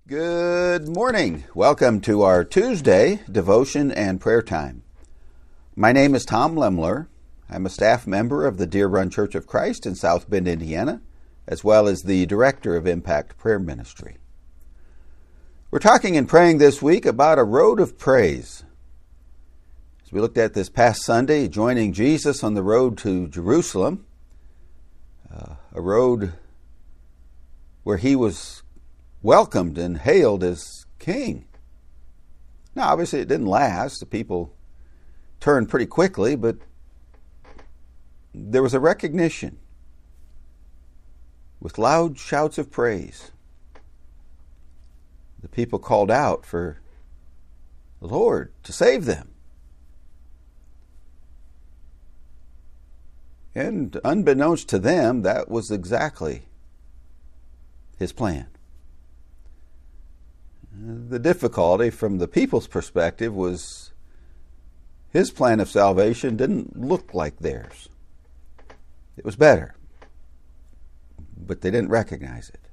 Good morning. Welcome to our Tuesday devotion and prayer time. My name is Tom Lemler. I'm a staff member of the Deer Run Church of Christ in South Bend, Indiana, as well as the director of Impact Prayer Ministry. We're talking and praying this week about a road of praise. As we looked at this past Sunday, joining Jesus on the road to Jerusalem, a road where he was welcomed and hailed as king. Now, obviously, it didn't last. The people turned pretty quickly, but there was a recognition with loud shouts of praise. The people called out for the Lord to save them. And unbeknownst to them, that was exactly his plan. The difficulty from the people's perspective was his plan of salvation didn't look like theirs. It was better, but they didn't recognize it.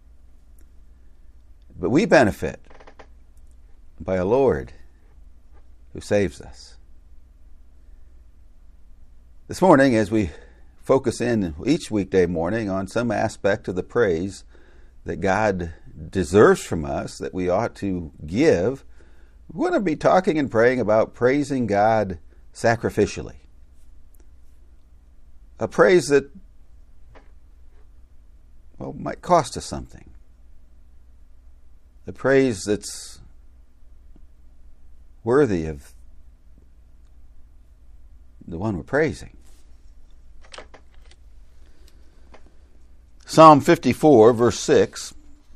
But we benefit by a Lord who saves us. This morning, as we focus in each weekday morning on some aspect of the praise that God deserves from us, that we ought to give, we're going to be talking and praying about praising God sacrificially. A praise that, might cost us something. A praise that's worthy of the one we're praising. Psalm 54, verse 6,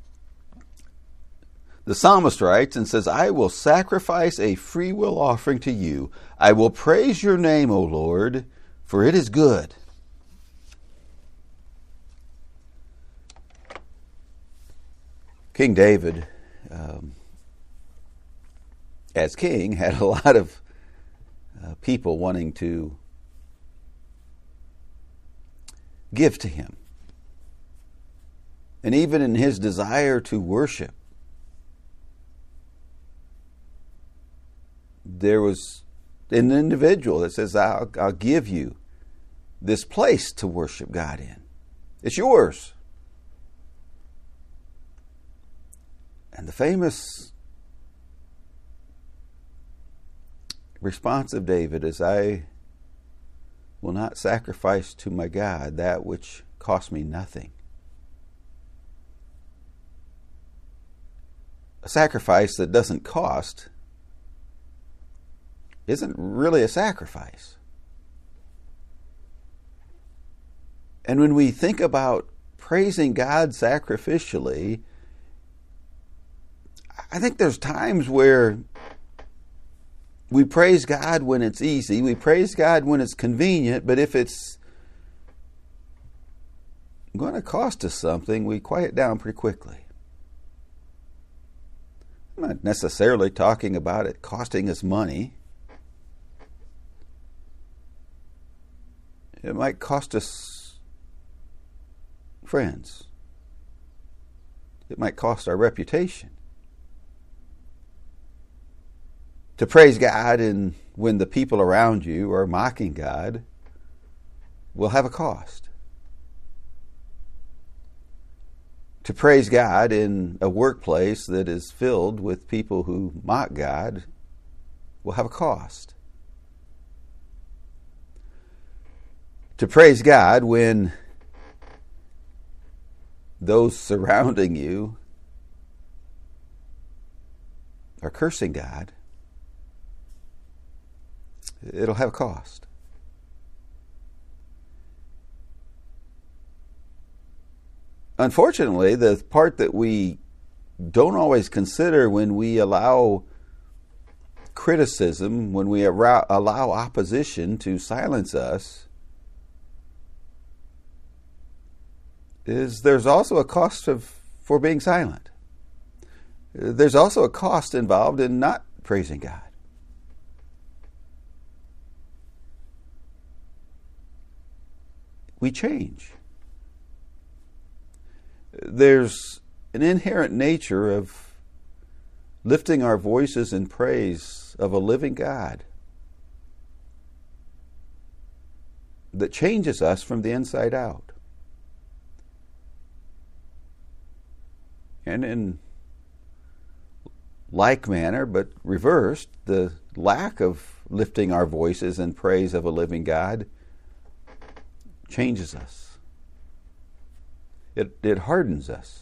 the psalmist writes and says, I will sacrifice a freewill offering to you. I will praise your name, O Lord, for it is good. King David, as king, had a lot of people wanting to give to him. And even in his desire to worship, there was an individual that says, I'll give you this place to worship God in. It's yours. And the famous response of David is, I will not sacrifice to my God that which cost me nothing. A sacrifice that doesn't cost isn't really a sacrifice. And when we think about praising God sacrificially, I think there's times where we praise God when it's easy, we praise God when it's convenient, but if it's going to cost us something, we quiet down pretty quickly. I'm not necessarily talking about it costing us money. It might cost us friends. It might cost our reputation. To praise God and when the people around you are mocking God will have a cost. To praise God in a workplace that is filled with people who mock God will have a cost. To praise God when those surrounding you are cursing God, it'll have a cost. Unfortunately, the part that we don't always consider when we allow criticism, when we allow opposition to silence us, is there's also a cost for being silent. There's also a cost involved in not praising God. We change. There's an inherent nature of lifting our voices in praise of a living God that changes us from the inside out. And in like manner, but reversed, the lack of lifting our voices in praise of a living God changes us. It hardens us.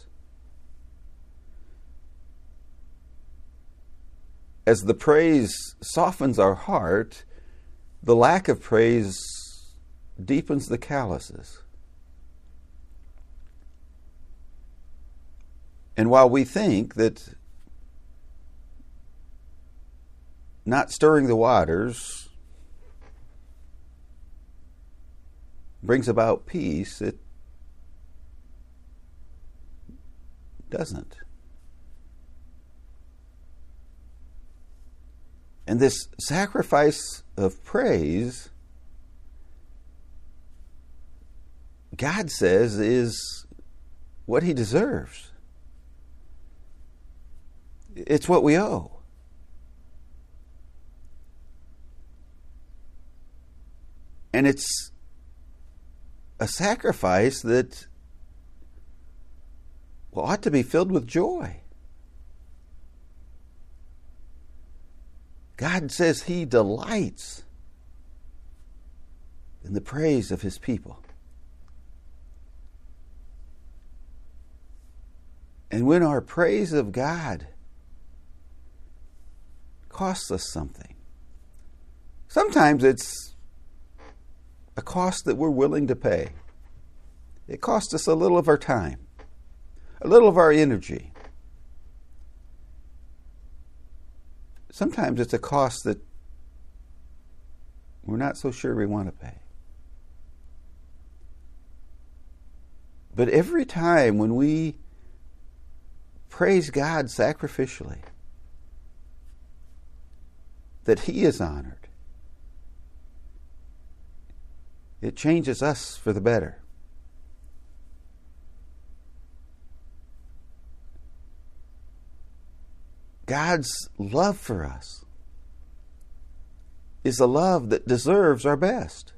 As the praise softens our heart, the lack of praise deepens the calluses. And while we think that not stirring the waters brings about peace, it doesn't. And this sacrifice of praise, God says, is what He deserves. It's what we owe. And it's a sacrifice that ought to be filled with joy. God says He delights in the praise of His people. And when our praise of God costs us something, sometimes it's a cost that we're willing to pay. It costs us a little of our time, a little of our energy. Sometimes it's a cost that we're not so sure we want to pay. But every time when we praise God sacrificially, that He is honored, it changes us for the better. God's love for us is a love that deserves our best.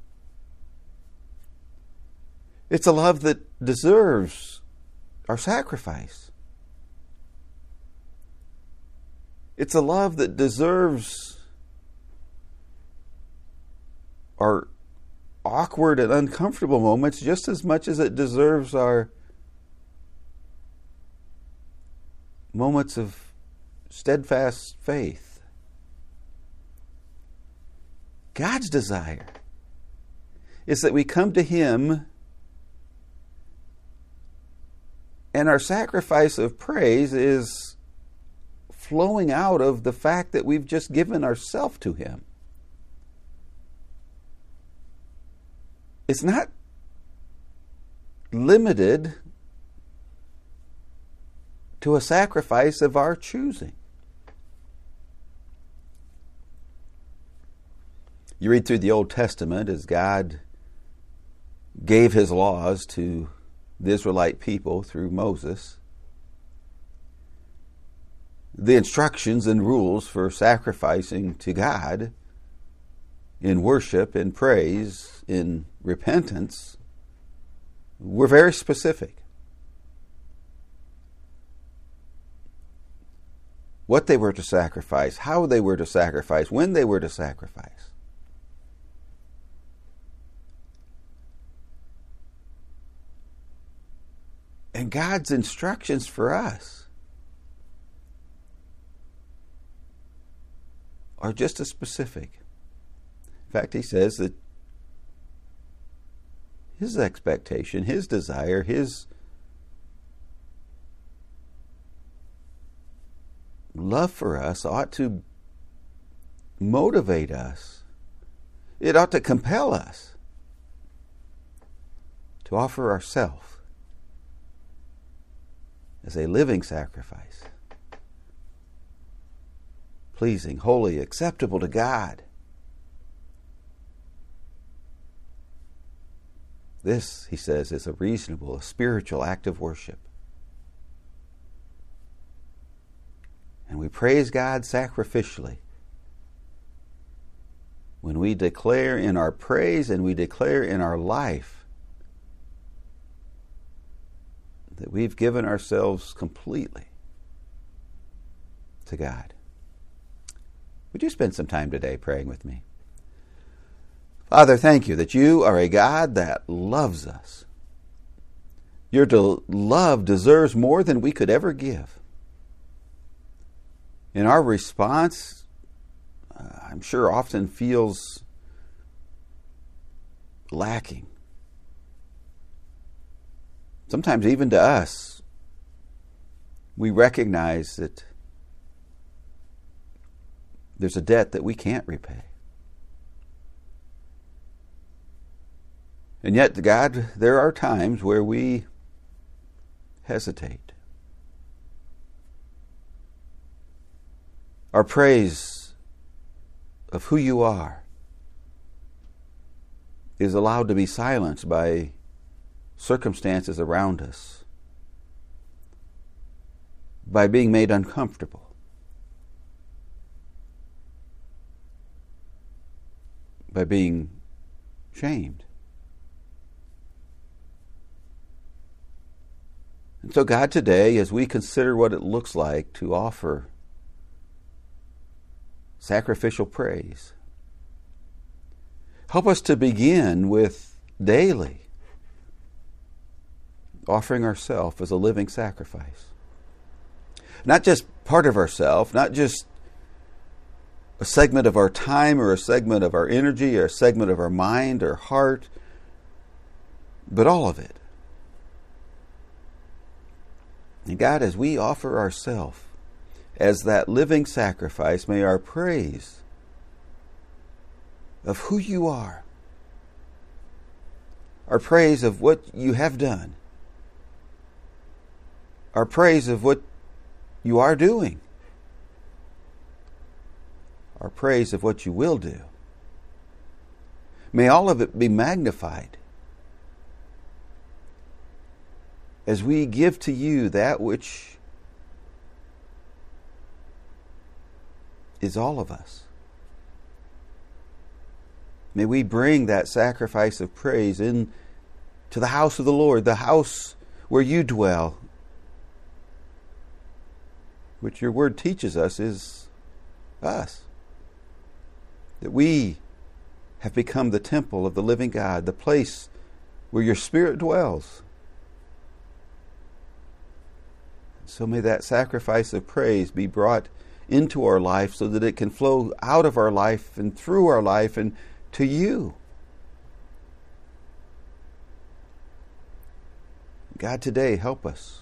It's a love that deserves our sacrifice. It's a love that deserves our awkward and uncomfortable moments just as much as it deserves our moments of steadfast faith. God's desire is that we come to Him, and our sacrifice of praise is flowing out of the fact that we've just given ourselves to Him. It's not limited to a sacrifice of our choosing. You read through the Old Testament as God gave His laws to the Israelite people through Moses. The instructions and rules for sacrificing to God in worship, in praise, in repentance were very specific. What they were to sacrifice, how they were to sacrifice, when they were to sacrifice. And God's instructions for us are just as specific. In fact, He says that His expectation, His desire, His love for us ought to motivate us. It ought to compel us to offer ourselves as a living sacrifice, pleasing, holy, acceptable to God. This, He says, is a reasonable, a spiritual act of worship. And we praise God sacrificially. When we declare in our praise and we declare in our life that we've given ourselves completely to God. Would you spend some time today praying with me? Father, thank you that you are a God that loves us. Your love deserves more than we could ever give. And our response, I'm sure, often feels lacking. Sometimes even to us, we recognize that there's a debt that we can't repay. And yet, God, there are times where we hesitate. Our praise of who you are is allowed to be silenced by circumstances around us, by being made uncomfortable, by being shamed. And so, God, today, as we consider what it looks like to offer sacrificial praise, help us to begin with daily offering ourselves as a living sacrifice. Not just part of ourselves, not just a segment of our time or a segment of our energy or a segment of our mind or heart, but all of it. And God, as we offer ourselves as that living sacrifice, may our praise of who you are, our praise of what you have done, our praise of what you are doing, our praise of what you will do, may all of it be magnified as we give to you that which is all of us. May we bring that sacrifice of praise in to the house of the Lord, the house where you dwell, which your word teaches us is us. That we have become the temple of the living God, the place where your Spirit dwells. So may that sacrifice of praise be brought into our life so that it can flow out of our life and through our life and to you. God, today, help us.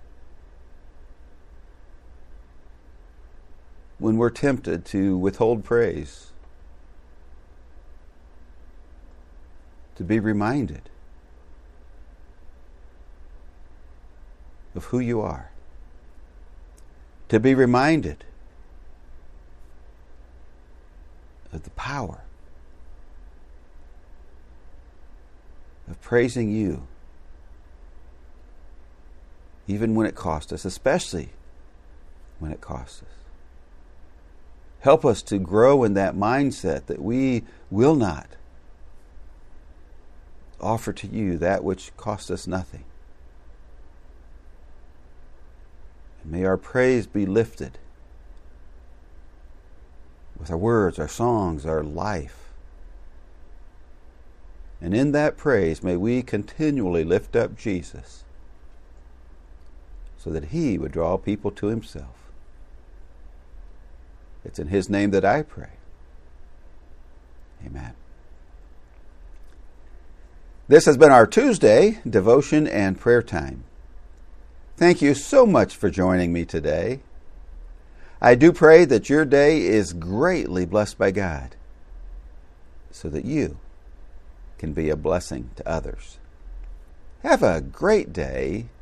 When we're tempted to withhold praise, to be reminded of who you are. To be reminded of the power of praising you, even when it costs us, especially when it costs us. Help us to grow in that mindset that we will not offer to you that which costs us nothing. And may our praise be lifted with our words, our songs, our life. And in that praise, may we continually lift up Jesus so that he would draw people to himself. It's in his name that I pray. Amen. This has been our Tuesday devotion and prayer time. Thank you so much for joining me today. I do pray that your day is greatly blessed by God so that you can be a blessing to others. Have a great day